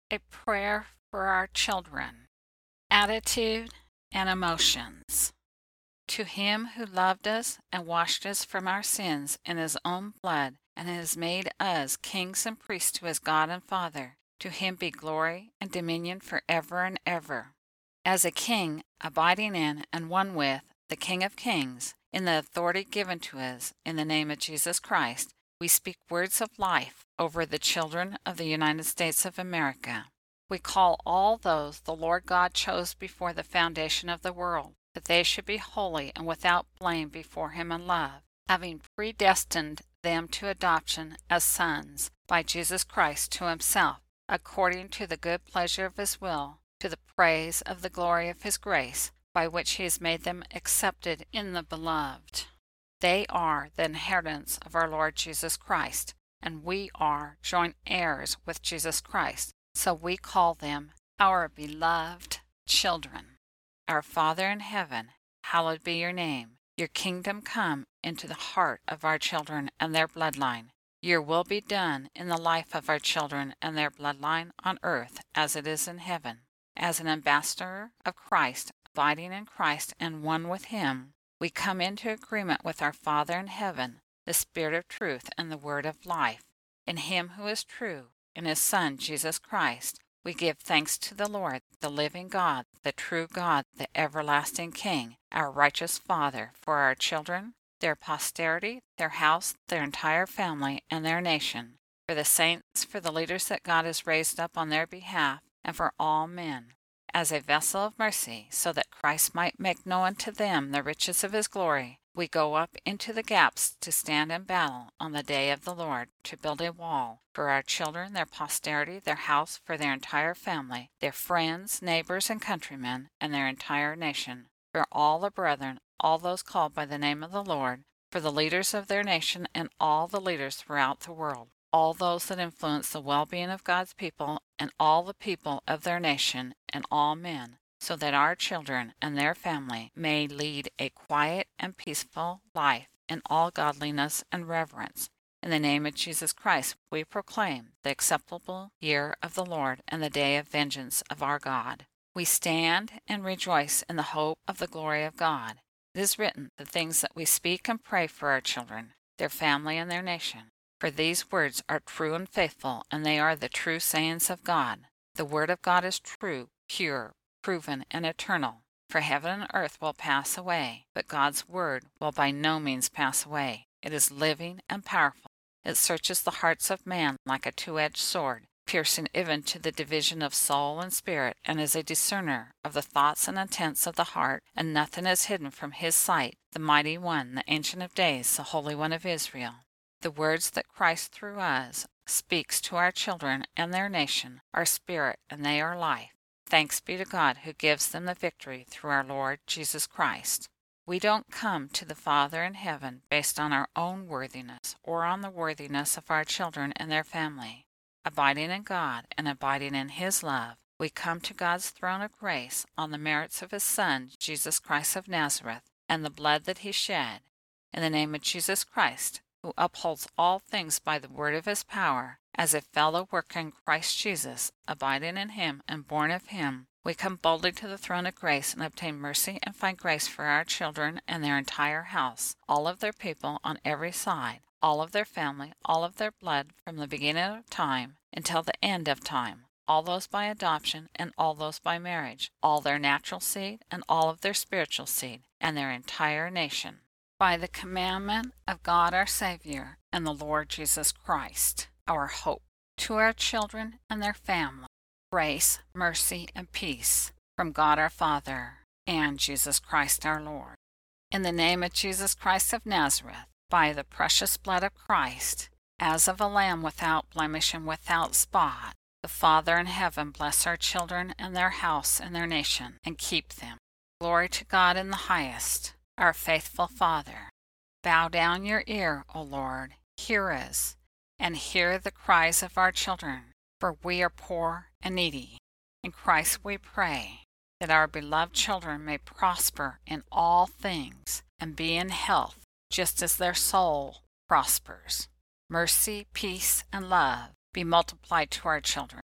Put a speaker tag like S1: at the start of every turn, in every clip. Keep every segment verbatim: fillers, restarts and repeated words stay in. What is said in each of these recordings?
S1: A prayer for our children. Attitude and emotions. To him who loved us and washed us from our sins in his own blood and has made us kings and priests to his God and Father, to him be glory and dominion forever and ever. As a king, abiding in and one with the King of Kings, in the authority given to us in the name of Jesus Christ, we speak words of life over the children of the United States of America. We call all those the Lord God chose before the foundation of the world, that they should be holy and without blame before him in love, having predestined them to adoption as sons by Jesus Christ to himself, according to the good pleasure of his will, to the praise of the glory of his grace, by which he has made them accepted in the Beloved. They are the inheritance of our Lord Jesus Christ, and we are joint heirs with Jesus Christ, so we call them our beloved children. Our Father in heaven, hallowed be your name. Your kingdom come into the heart of our children and their bloodline. Your will be done in the life of our children and their bloodline on earth as it is in heaven. As an ambassador of Christ, abiding in Christ and one with him, we come into agreement with our Father in heaven, the Spirit of truth and the Word of life. In him who is true, in his Son, Jesus Christ, we give thanks to the Lord, the living God, the true God, the everlasting King, our righteous Father, for our children, their posterity, their house, their entire family, and their nation, for the saints, for the leaders that God has raised up on their behalf, and for all men, as a vessel of mercy, so that Christ might make known to them the riches of his glory. We go up into the gaps to stand in battle on the day of the Lord, to build a wall for our children, their posterity, their house, for their entire family, their friends, neighbors, and countrymen, and their entire nation, for all the brethren, all those called by the name of the Lord, for the leaders of their nation and all the leaders throughout the world, all those that influence the well-being of God's people, and all the people of their nation, and all men, so that our children and their family may lead a quiet and peaceful life in all godliness and reverence. In the name of Jesus Christ, we proclaim the acceptable year of the Lord and the day of vengeance of our God. We stand and rejoice in the hope of the glory of God. It is written, the things that we speak and pray for our children, their family, and their nation. For these words are true and faithful, and they are the true sayings of God. The word of God is true, pure, proven, and eternal. For heaven and earth will pass away, but God's word will by no means pass away. It is living and powerful. It searches the hearts of man like a two-edged sword, piercing even to the division of soul and spirit, and is a discerner of the thoughts and intents of the heart, and nothing is hidden from his sight, the mighty one, the Ancient of Days, the Holy One of Israel. The words that Christ through us speaks to our children and their nation are spirit, and they are life. Thanks be to God who gives them the victory through our Lord Jesus Christ. We don't come to the Father in heaven based on our own worthiness or on the worthiness of our children and their family. Abiding in God and abiding in his love, we come to God's throne of grace on the merits of his Son, Jesus Christ of Nazareth, and the blood that he shed. In the name of Jesus Christ, who upholds all things by the word of his power, as a fellow worker in Christ Jesus, abiding in him and born of him, we come boldly to the throne of grace and obtain mercy and find grace for our children and their entire house, all of their people on every side, all of their family, all of their blood, from the beginning of time until the end of time, all those by adoption and all those by marriage, all their natural seed and all of their spiritual seed, and their entire nation, by the commandment of God our Savior and the Lord Jesus Christ, our hope, to our children and their family, grace, mercy, and peace from God our Father and Jesus Christ our Lord. In the name of Jesus Christ of Nazareth, by the precious blood of Christ, as of a lamb without blemish and without spot, the Father in heaven bless our children and their house and their nation, and keep them. Glory to God in the highest, our faithful Father. Bow down your ear, O Lord, hear us, and hear the cries of our children, for we are poor and needy. In Christ we pray, that our beloved children may prosper in all things and be in health, just as their soul prospers. Mercy, peace, and love be multiplied to our children.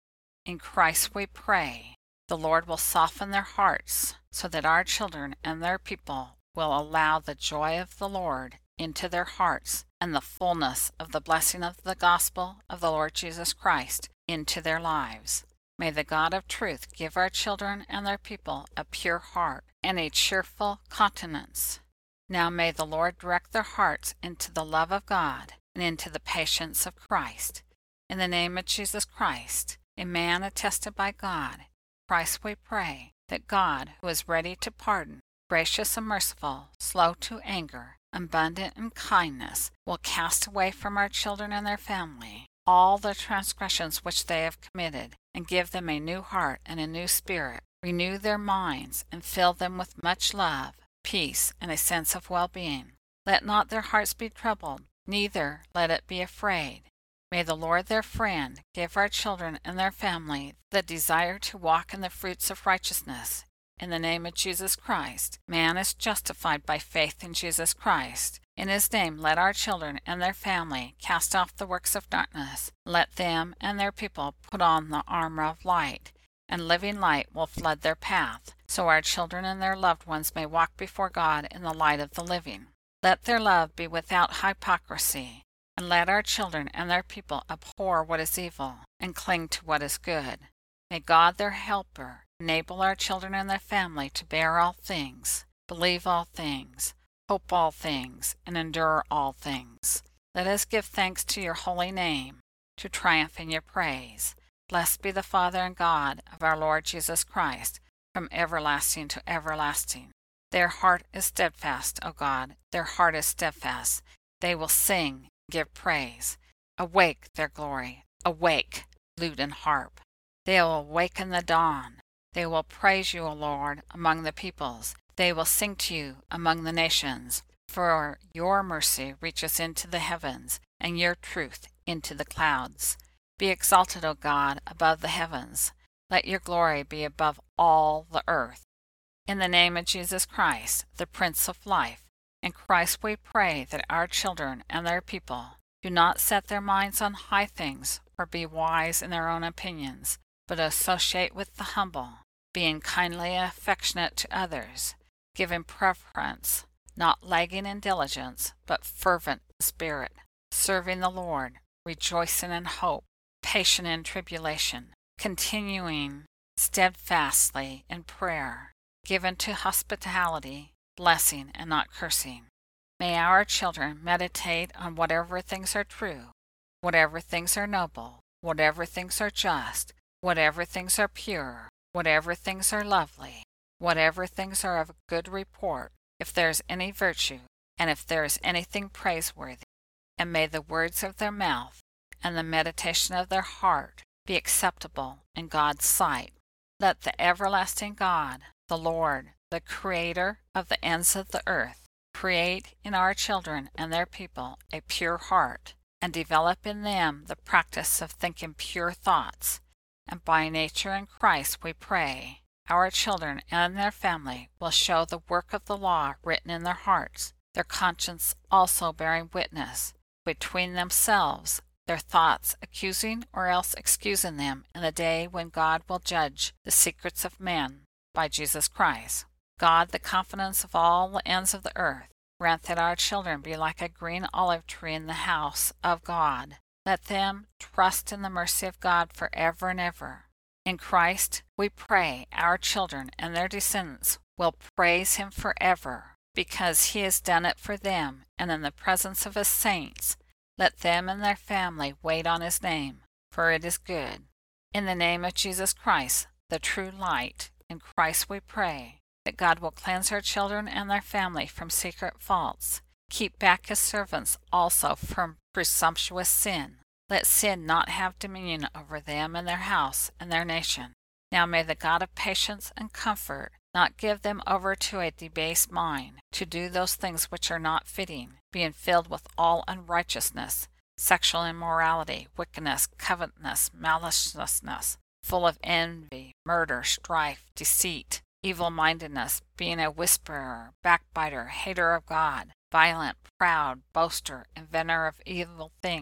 S1: In Christ we pray. The Lord will soften their hearts so that our children and their people will allow the joy of the Lord into their hearts and the fullness of the blessing of the gospel of the Lord Jesus Christ into their lives. May the God of truth give our children and their people a pure heart and a cheerful countenance. Now may the Lord direct their hearts into the love of God and into the patience of Christ. In the name of Jesus Christ, a man attested by God, Christ we pray, that God, who is ready to pardon, gracious and merciful, slow to anger, abundant in kindness, will cast away from our children and their family all the transgressions which they have committed, and give them a new heart and a new spirit, renew their minds, and fill them with much love, peace, and a sense of well-being. Let not their hearts be troubled, neither let it be afraid. May the Lord their friend give our children and their family the desire to walk in the fruits of righteousness. In the name of Jesus Christ, man is justified by faith in Jesus Christ. In his name let our children and their family cast off the works of darkness. Let them and their people put on the armor of light, and living light will flood their path, so our children and their loved ones may walk before God in the light of the living. Let their love be without hypocrisy, and let our children and their people abhor what is evil, and cling to what is good. May God their helper enable our children and their family to bear all things, believe all things, hope all things, and endure all things. Let us give thanks to your holy name, to triumph in your praise. Blessed be the Father and God of our Lord Jesus Christ, from everlasting to everlasting. Their heart is steadfast, O God, their heart is steadfast. They will sing, give praise. Awake, their glory, awake, lute and harp. They will awaken the dawn. They will praise you, O Lord, among the peoples. They will sing to you among the nations. For your mercy reaches into the heavens, and your truth into the clouds. Be exalted, O God, above the heavens. Let your glory be above all the earth. In the name of Jesus Christ, the Prince of Life, in Christ we pray that our children and their people do not set their minds on high things or be wise in their own opinions, but associate with the humble, being kindly affectionate to others, giving preference, not lagging in diligence, but fervent in spirit, serving the Lord, rejoicing in hope, patient in tribulation, continuing steadfastly in prayer, given to hospitality, blessing and not cursing. May our children meditate on whatever things are true, whatever things are noble, whatever things are just, whatever things are pure, whatever things are lovely, whatever things are of good report, if there is any virtue, and if there is anything praiseworthy. And may the words of their mouth and the meditation of their heart be acceptable in God's sight. Let the everlasting God, the Lord, the Creator of the ends of the earth, create in our children and their people a pure heart, and develop in them the practice of thinking pure thoughts. And by nature in Christ we pray, our children and their family will show the work of the law written in their hearts, their conscience also bearing witness, between themselves, their thoughts accusing or else excusing them in the day when God will judge the secrets of men by Jesus Christ. God, the confidence of all the ends of the earth, grant that our children be like a green olive tree in the house of God. Let them trust in the mercy of God forever and ever. In Christ we pray our children and their descendants will praise him forever, because he has done it for them, and in the presence of his saints, let them and their family wait on his name, for it is good. In the name of Jesus Christ, the true light, in Christ we pray, that God will cleanse our children and their family from secret faults. Keep back his servants also from presumptuous sin. Let sin not have dominion over them and their house and their nation. Now may the God of patience and comfort not give them over to a debased mind, to do those things which are not fitting, being filled with all unrighteousness, sexual immorality, wickedness, covetousness, maliciousness, full of envy, murder, strife, deceit, evil-mindedness, being a whisperer, backbiter, hater of God, violent, proud, boaster, inventor of evil things,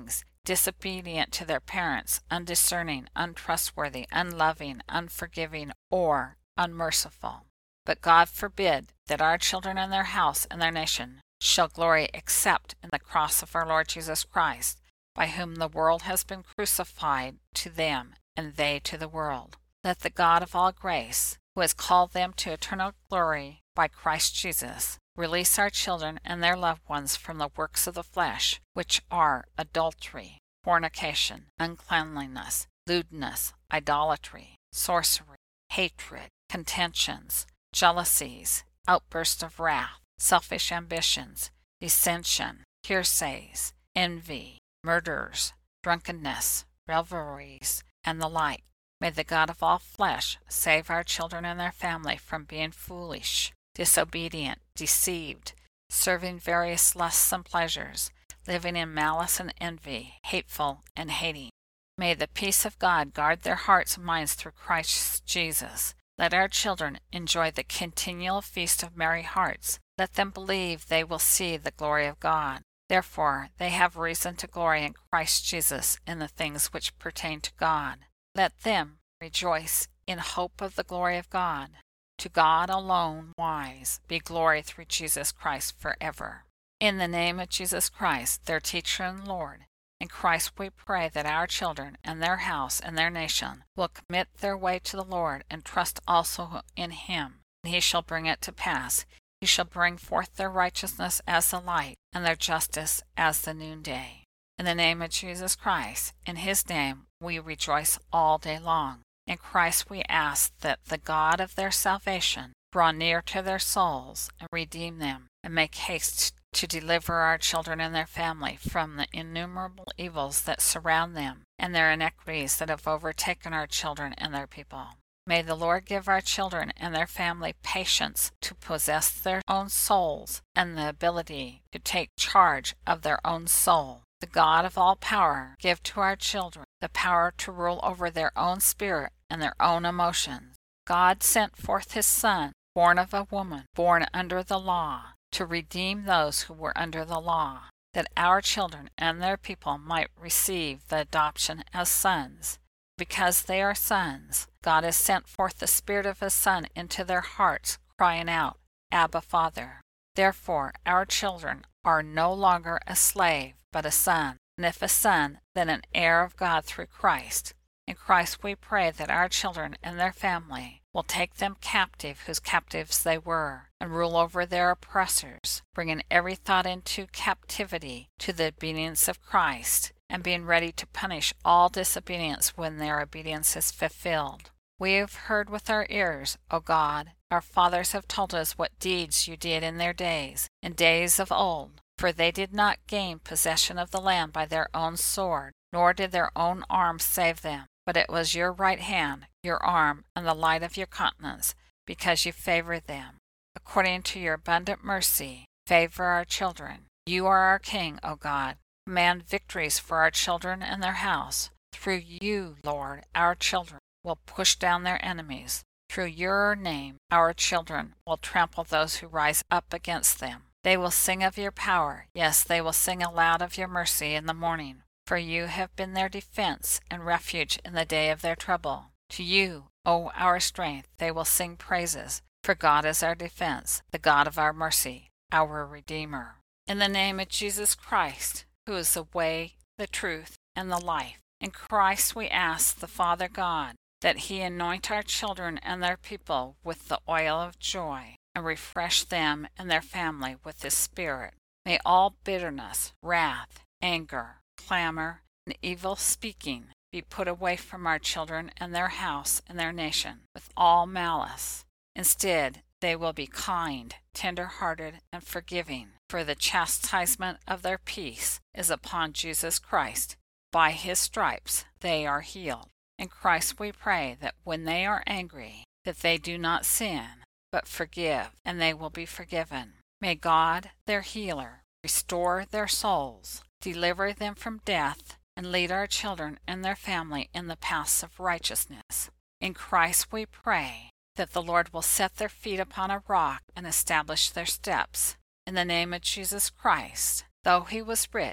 S1: disobedient to their parents, undiscerning, untrustworthy, unloving, unforgiving, or unmerciful. But God forbid that our children and their house and their nation shall glory except in the cross of our Lord Jesus Christ, by whom the world has been crucified to them, and they to the world. Let the God of all grace, who has called them to eternal glory by Christ Jesus, release our children and their loved ones from the works of the flesh, which are adultery, fornication, uncleanliness, lewdness, idolatry, sorcery, hatred, contentions, jealousies, outbursts of wrath, selfish ambitions, dissension, heresies, envy, murders, drunkenness, revelries, and the like. May the God of all flesh save our children and their family from being foolish, disobedient, deceived, serving various lusts and pleasures, living in malice and envy, hateful and hating. May the peace of God guard their hearts and minds through Christ Jesus. Let our children enjoy the continual feast of merry hearts. Let them believe they will see the glory of God. Therefore they have reason to glory in Christ Jesus in the things which pertain to God. Let them rejoice in hope of the glory of God. To God alone wise be glory through Jesus Christ forever. In the name of Jesus Christ, their teacher and Lord, in Christ we pray that our children and their house and their nation will commit their way to the Lord and trust also in Him, and He shall bring it to pass. He shall bring forth their righteousness as the light, and their justice as the noonday. In the name of Jesus Christ, in His name we rejoice all day long. In Christ we ask that the God of their salvation draw near to their souls and redeem them, and make haste to deliver our children and their family from the innumerable evils that surround them and their iniquities that have overtaken our children and their people. May the Lord give our children and their family patience to possess their own souls and the ability to take charge of their own soul. The God of all power give to our children the power to rule over their own spirit and their own emotions. God sent forth His Son, born of a woman, born under the law, to redeem those who were under the law, that our children and their people might receive the adoption as sons. Because they are sons, God has sent forth the Spirit of His Son into their hearts, crying out, Abba, Father. Therefore our children are no longer a slave, but a son, and if a son, then an heir of God through Christ. In Christ we pray that our children and their family will take them captive whose captives they were, and rule over their oppressors, bringing every thought into captivity to the obedience of Christ, and being ready to punish all disobedience when their obedience is fulfilled. We have heard with our ears, O God, our fathers have told us what deeds you did in their days, in days of old, for they did not gain possession of the land by their own sword, nor did their own arm save them, but it was your right hand, your arm, and the light of your countenance, because you favored them. According to your abundant mercy, favor our children. You are our King, O God. Command victories for our children and their house. Through you, Lord, our children will push down their enemies. Through your name, our children will trample those who rise up against them. They will sing of your power. Yes, they will sing aloud of your mercy in the morning. For you have been their defense and refuge in the day of their trouble. To you, O our strength, they will sing praises. For God is our defense, the God of our mercy, our Redeemer. In the name of Jesus Christ, who is the way, the truth, and the life, in Christ we ask the Father God that He anoint our children and their people with the oil of joy, and refresh them and their family with His Spirit. May all bitterness, wrath, anger, clamor, and evil speaking be put away from our children and their house and their nation with all malice. Instead, they will be kind, tender-hearted, and forgiving, for the chastisement of their peace is upon Jesus Christ. By His stripes they are healed. In Christ we pray that when they are angry, that they do not sin, but forgive, and they will be forgiven. May God, their healer, restore their souls, deliver them from death, and lead our children and their family in the paths of righteousness. In Christ we pray that the Lord will set their feet upon a rock and establish their steps. In the name of Jesus Christ, though He was rich,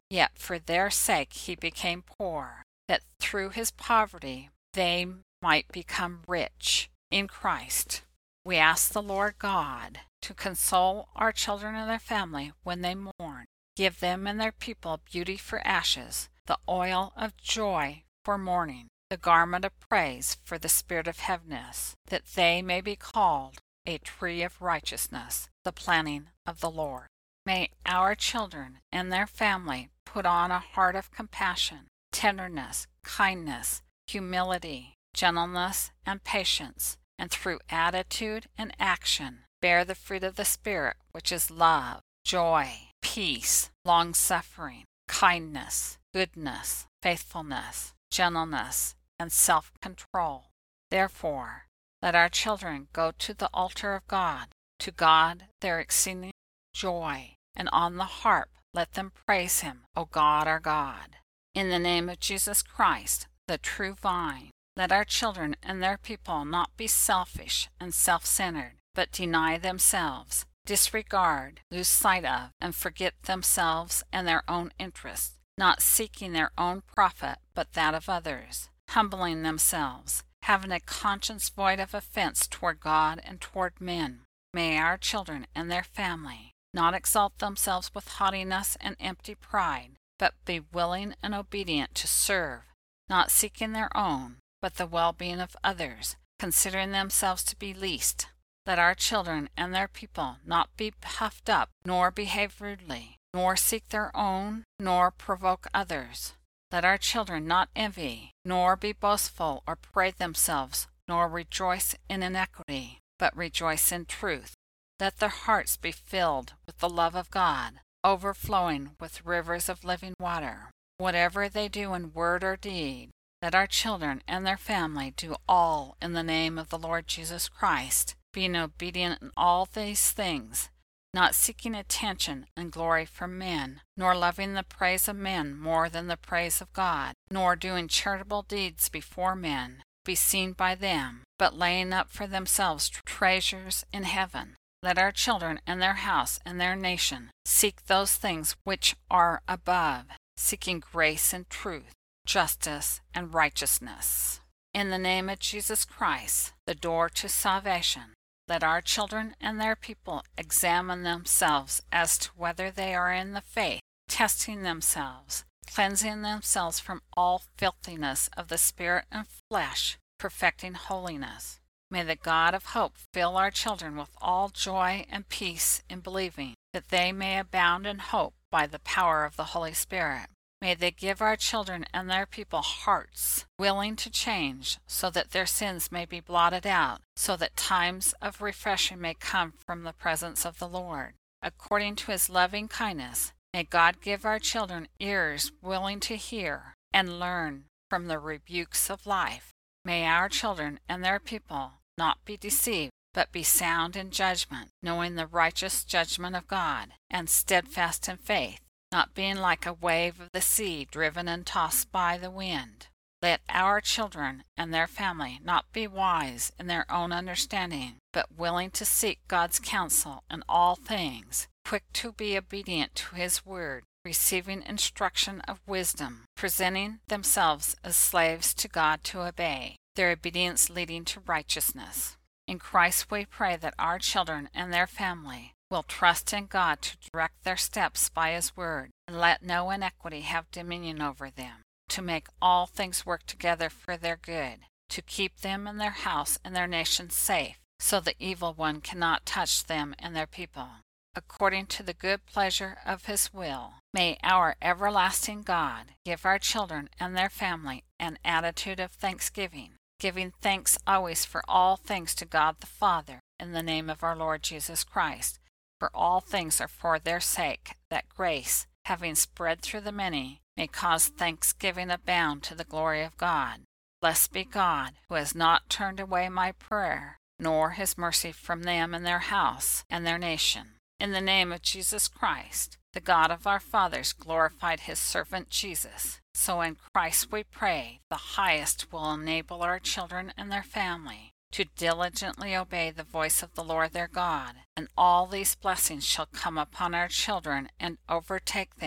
S1: Yet for their sake he became poor, that through his poverty they might become rich in Christ. We ask the Lord God to console our children and their family when they mourn. Give them and their people beauty for ashes, the oil of joy for mourning, the garment of praise for the spirit of heaviness, that they may be called a tree of righteousness, the planting of the Lord. May our children and their family put on a heart of compassion, tenderness, kindness, humility, gentleness, and patience, and through attitude and action bear the fruit of the Spirit, which is love, joy, peace, long-suffering, kindness, goodness, faithfulness, gentleness, and self-control. Therefore, let our children go to the altar of God, to God their exceeding joy, and on the harp let them praise him, O God our God. In the name of Jesus Christ, the true vine, let our children and their people not be selfish and self-centered, but deny themselves, disregard, lose sight of, and forget themselves and their own interests, not seeking their own profit but that of others, humbling themselves, having a conscience void of offense toward God and toward men. May our children and their family not exalt themselves with haughtiness and empty pride, but be willing and obedient to serve, not seeking their own, but the well-being of others, considering themselves to be least. Let our children and their people not be puffed up, nor behave rudely, nor seek their own, nor provoke others. Let our children not envy, nor be boastful or parade themselves, nor rejoice in iniquity, but rejoice in truth. Let their hearts be filled with the love of God, overflowing with rivers of living water. Whatever they do in word or deed, let our children and their family do all in the name of the Lord Jesus Christ, being obedient in all these things, not seeking attention and glory from men, nor loving the praise of men more than the praise of God, nor doing charitable deeds before men, be seen by them, but laying up for themselves treasures in heaven. Let our children and their house and their nation seek those things which are above, seeking grace and truth, justice and righteousness. In the name of Jesus Christ, the door to salvation, let our children and their people examine themselves as to whether they are in the faith, testing themselves, cleansing themselves from all filthiness of the spirit and flesh, perfecting holiness. May the God of hope fill our children with all joy and peace in believing, that they may abound in hope by the power of the Holy Spirit. May they give our children and their people hearts willing to change, so that their sins may be blotted out, so that times of refreshing may come from the presence of the Lord. According to his loving kindness, may God give our children ears willing to hear and learn from the rebukes of life. May our children and their people not be deceived, but be sound in judgment, knowing the righteous judgment of God, and steadfast in faith, not being like a wave of the sea driven and tossed by the wind. Let our children and their family not be wise in their own understanding, but willing to seek God's counsel in all things, quick to be obedient to his word, receiving instruction of wisdom, presenting themselves as slaves to God to obey, their obedience leading to righteousness. In Christ we pray that our children and their family will trust in God to direct their steps by his word, and let no iniquity have dominion over them, to make all things work together for their good, to keep them and their house and their nation safe, so the evil one cannot touch them and their people. According to the good pleasure of his will, may our everlasting God give our children and their family an attitude of thanksgiving, giving thanks always for all things to God the Father, in the name of our Lord Jesus Christ. For all things are for their sake, that grace, having spread through the many, may cause thanksgiving abound to the glory of God. Blessed be God, who has not turned away my prayer, nor his mercy from them and their house and their nation. In the name of Jesus Christ, the God of our fathers glorified his servant Jesus. So in Christ we pray, the highest will enable our children and their family to diligently obey the voice of the Lord their God, and all these blessings shall come upon our children and overtake them,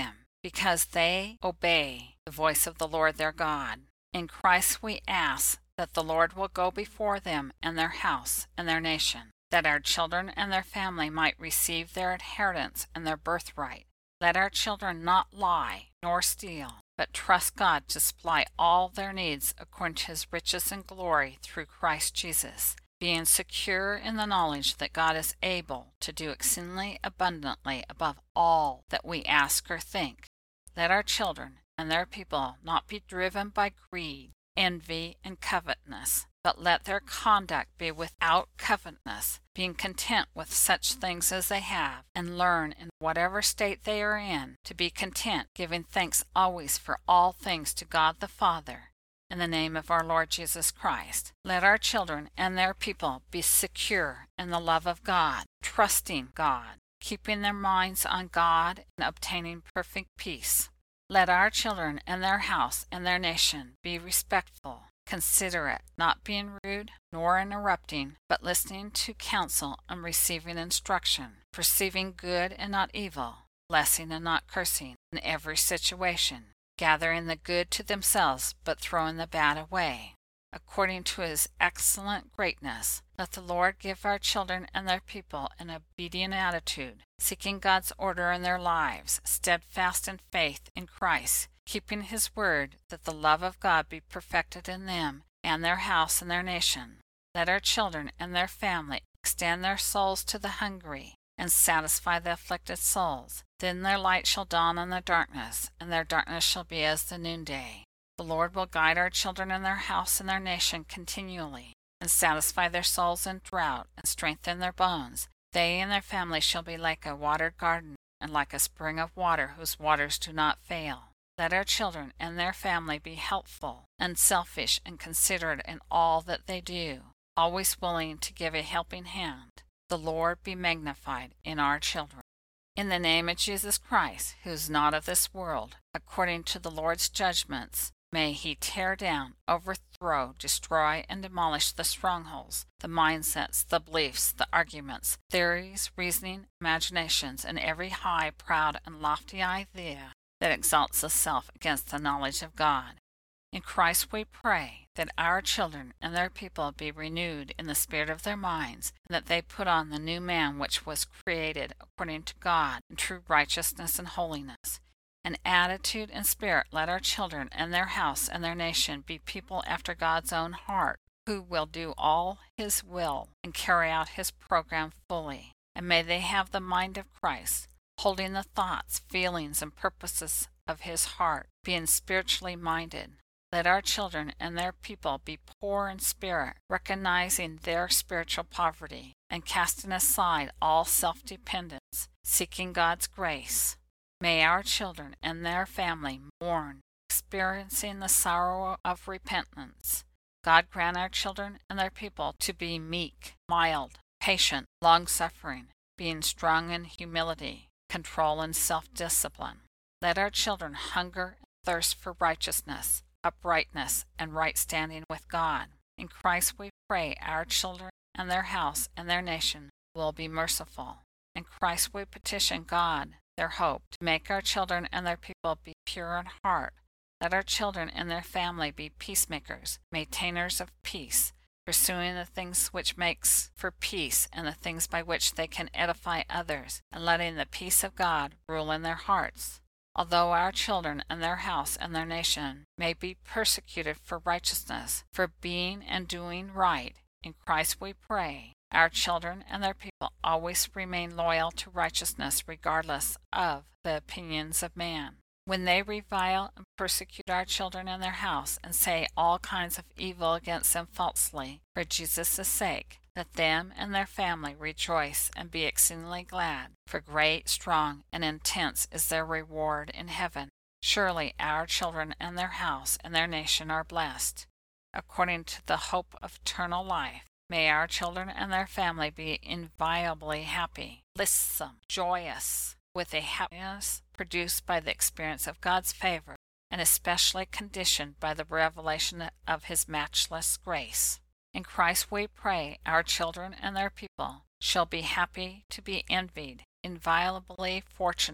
S1: because they obey the voice of the Lord their God. In Christ we ask that the Lord will go before them and their house and their nation, that our children and their family might receive their inheritance and their birthright. Let our children not lie nor steal, but trust God to supply all their needs according to his riches and glory through Christ Jesus, being secure in the knowledge that God is able to do exceedingly abundantly above all that we ask or think. Let our children and their people not be driven by greed, envy, and covetousness, but let their conduct be without covetousness, being content with such things as they have, and learn in whatever state they are in to be content, giving thanks always for all things to God the Father, in the name of our Lord Jesus Christ. Let our children and their people be secure in the love of God, trusting God, keeping their minds on God, and obtaining perfect peace. Let our children and their house and their nation be respectful, considerate, not being rude nor interrupting, but listening to counsel and receiving instruction, perceiving good and not evil, blessing and not cursing in every situation, gathering the good to themselves, but throwing the bad away. According to his excellent greatness, let the Lord give our children and their people an obedient attitude, seeking God's order in their lives, steadfast in faith in Christ, keeping his word, that the love of God be perfected in them and their house and their nation. Let our children and their family extend their souls to the hungry and satisfy the afflicted souls. Then their light shall dawn on the darkness, and their darkness shall be as the noonday. The Lord will guide our children and their house and their nation continually, and satisfy their souls in drought, and strengthen their bones. They and their family shall be like a watered garden, and like a spring of water whose waters do not fail. Let our children and their family be helpful, unselfish, and considerate in all that they do, always willing to give a helping hand. The Lord be magnified in our children. In the name of Jesus Christ, who is not of this world, according to the Lord's judgments, may he tear down, overthrow, destroy, and demolish the strongholds, the mindsets, the beliefs, the arguments, theories, reasoning, imaginations, and every high, proud, and lofty idea that exalts itself against the knowledge of God. In Christ we pray that our children and their people be renewed in the spirit of their minds, and that they put on the new man which was created according to God in true righteousness and holiness. In attitude and spirit let our children and their house and their nation be people after God's own heart, who will do all his will and carry out his program fully. And may they have the mind of Christ, holding the thoughts, feelings, and purposes of his heart, being spiritually minded. Let our children and their people be poor in spirit, recognizing their spiritual poverty, and casting aside all self-dependence, seeking God's grace. May our children and their family mourn, experiencing the sorrow of repentance. God grant our children and their people to be meek, mild, patient, long-suffering, being strong in humility, control, and self-discipline. Let our children hunger and thirst for righteousness, uprightness, and right standing with God. In Christ we pray our children and their house and their nation will be merciful. In Christ we petition God, their hope, to make our children and their people be pure in heart. Let our children and their family be peacemakers, maintainers of peace, pursuing the things which makes for peace and the things by which they can edify others, and letting the peace of God rule in their hearts. Although our children and their house and their nation may be persecuted for righteousness, for being and doing right, in Christ we pray, our children and their people always remain loyal to righteousness regardless of the opinions of man. When they revile and persecute our children and their house, and say all kinds of evil against them falsely, for Jesus' sake, let them and their family rejoice and be exceedingly glad, for great, strong, and intense is their reward in heaven. Surely our children and their house and their nation are blessed. According to the hope of eternal life, may our children and their family be inviolably happy, blissome, joyous, with a happiness produced by the experience of God's favor, and especially conditioned by the revelation of his matchless grace. In Christ we pray our children and their people shall be happy to be envied, inviolably fortunate,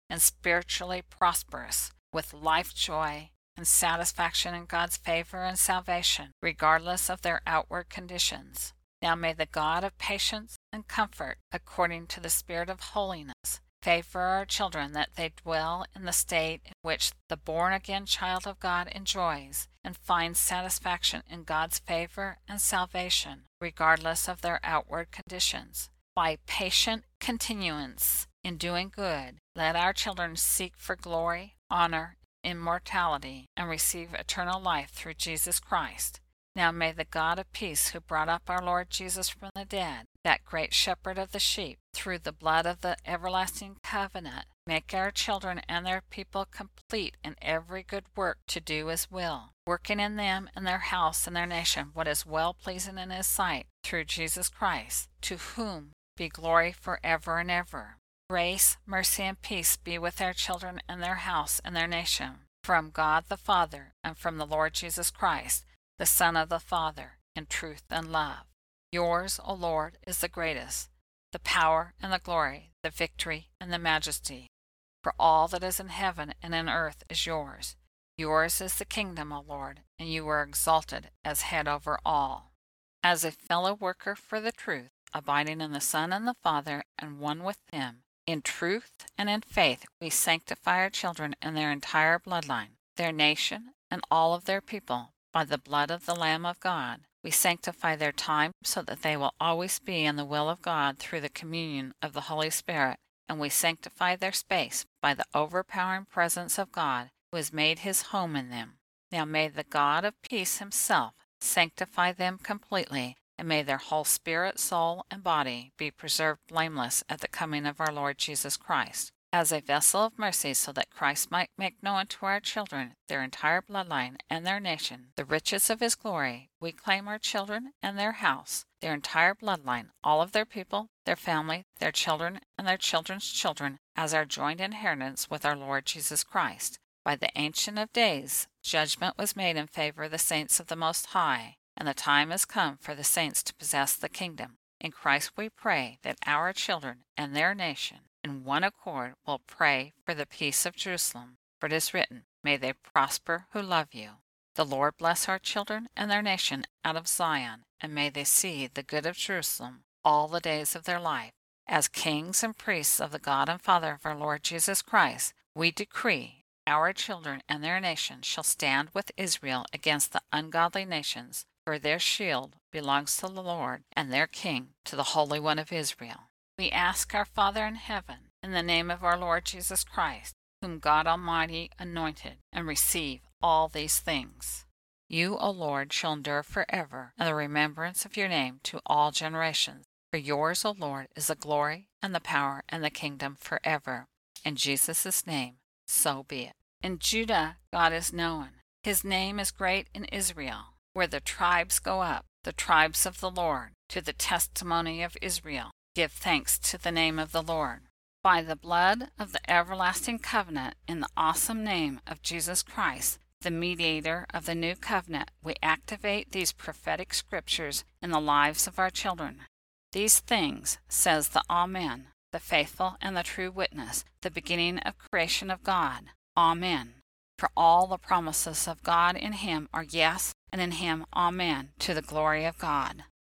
S1: and spiritually prosperous, with life joy and satisfaction in God's favor and salvation, regardless of their outward conditions. Now may the God of patience and comfort, according to the Spirit of holiness, favor our children that they dwell in the state in which the born-again child of God enjoys and finds satisfaction in God's favor and salvation, regardless of their outward conditions. By patient continuance in doing good, let our children seek for glory, honor, immortality, and receive eternal life through Jesus Christ. Now may the God of peace, who brought up our Lord Jesus from the dead, that great shepherd of the sheep, through the blood of the everlasting covenant, make our children and their people complete in every good work to do his will, working in them and their house and their nation what is well-pleasing in his sight, through Jesus Christ, to whom be glory forever and ever. Grace, mercy, and peace be with our children and their house and their nation, from God the Father and from the Lord Jesus Christ, the Son of the Father, in truth and love. Yours, O Lord, is the greatest, the power and the glory, the victory and the majesty. For all that is in heaven and in earth is yours. Yours is the kingdom, O Lord, and you are exalted as head over all. As a fellow worker for the truth, abiding in the Son and the Father, and one with them, in truth and in faith we sanctify our children and their entire bloodline, their nation, and all of their people, by the blood of the Lamb of God. We sanctify their time so that they will always be in the will of God through the communion of the Holy Spirit, and we sanctify their space by the overpowering presence of God, who has made his home in them. Now may the God of peace himself sanctify them completely, and may their whole spirit, soul, and body be preserved blameless at the coming of our Lord Jesus Christ. As a vessel of mercy, so that Christ might make known to our children, their entire bloodline, and their nation, the riches of his glory, we claim our children and their house, their entire bloodline, all of their people, their family, their children, and their children's children, as our joint inheritance with our Lord Jesus Christ. By the Ancient of Days, judgment was made in favor of the saints of the Most High, and the time has come for the saints to possess the kingdom. In Christ we pray that our children and their nation, in one accord, will pray for the peace of Jerusalem. For it is written, may they prosper who love you. The Lord bless our children and their nation out of Zion, and may they see the good of Jerusalem all the days of their life. As kings and priests of the God and Father of our Lord Jesus Christ, we decree our children and their nation shall stand with Israel against the ungodly nations, for their shield belongs to the Lord, and their king to the Holy One of Israel. We ask our Father in heaven, in the name of our Lord Jesus Christ, whom God Almighty anointed, and receive all these things. You, O Lord, shall endure forever, and the remembrance of your name to all generations. For yours, O Lord, is the glory, and the power, and the kingdom forever. In Jesus' name, so be it. In Judah God is known. His name is great in Israel, where the tribes go up, the tribes of the Lord, to the testimony of Israel. Give thanks to the name of the Lord. By the blood of the everlasting covenant, in the awesome name of Jesus Christ, the mediator of the new covenant, we activate these prophetic scriptures in the lives of our children. These things, says the Amen, the faithful and the true witness, the beginning of creation of God. Amen. For all the promises of God in him are yes, and in him Amen, to the glory of God.